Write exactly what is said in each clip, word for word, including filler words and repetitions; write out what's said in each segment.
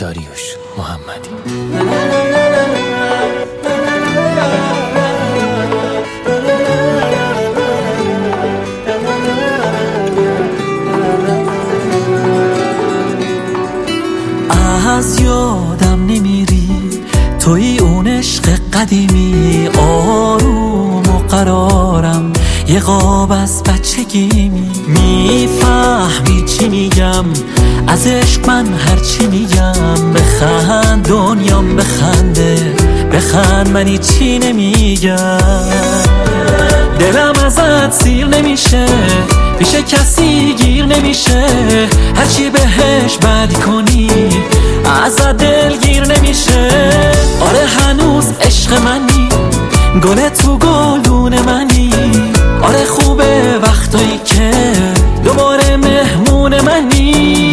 داریوش محمدی. از یادم نمیری توی اون عشق قدیمی، آروم و قرارم یه قاب از بچگیمی. میفهمی چی میگم از عشق، من هرچی میگم بخند دنیام بخنده، بخند من هیچی نمیگم. دلم ازت سیر نمیشه، پیش کسی گیر نمیشه، هرچی بهش بدی کنی ازت دلگیر نمیشه. آره هنوز عشق منی، گل تو گلدون منی. آره خوبه وقتایی که دوباره مهمون منی.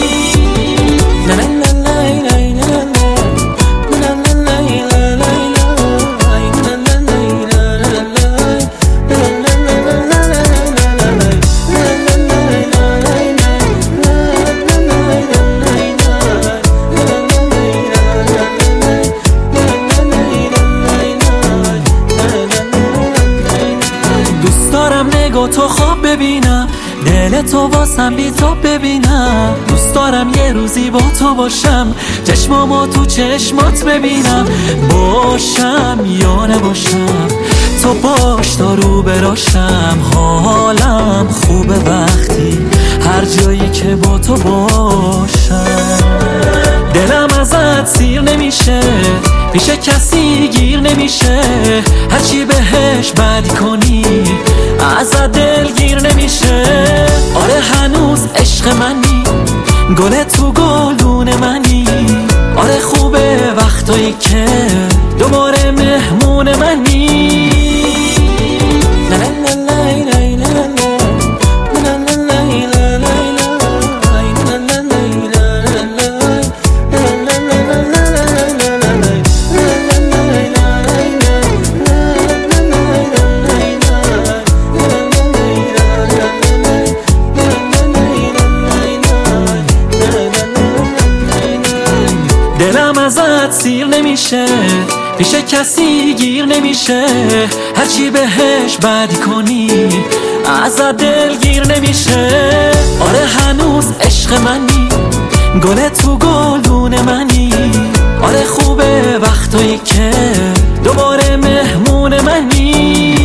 نگاه تو خواب ببینم، دل تو واسم بی تو ببینم. دوست دارم یه روزی با تو باشم، چشمامو تو چشمات ببینم. باشم یا نباشم تو باش تا رو براشم. حالم خوبه وقتی هر جایی که با تو باشم. دلم ازت سیر نمیشه، پیش کسی گیر نمیشه، هرچی بهش بدی کنی ازت دلگیر نمیشه. آره هنوز عشق منی، گل تو گلدون منی. آره خوبه وقتایی که دوباره مهمون منی. دلم ازت سیر نمیشه، پیش کسی گیر نمیشه، هرچی بهش بدی کنی ازت دلگیر نمیشه. آره هنوز عشق منی، گل تو گلدون منی. آره خوبه وقتایی که دوباره مهمون منی.